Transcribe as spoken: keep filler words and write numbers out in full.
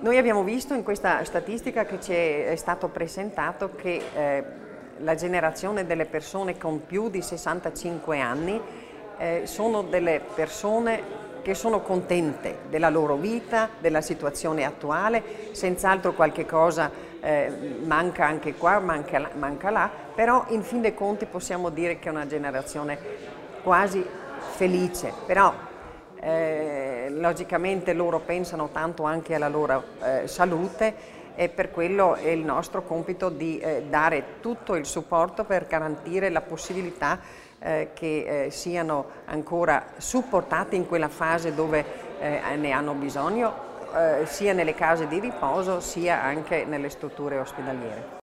Noi abbiamo visto in questa statistica che ci è stato presentato che eh, la generazione delle persone con più di sessantacinque anni eh, sono delle persone che sono contente della loro vita, della situazione attuale, senz'altro qualche cosa eh, manca anche qua, manca, manca là, però in fin dei conti possiamo dire che è una generazione quasi felice, però Eh, logicamente loro pensano tanto anche alla loro eh, salute e per quello è il nostro compito di eh, dare tutto il supporto per garantire la possibilità eh, che eh, siano ancora supportati in quella fase dove eh, ne hanno bisogno, eh, sia nelle case di riposo sia anche nelle strutture ospedaliere.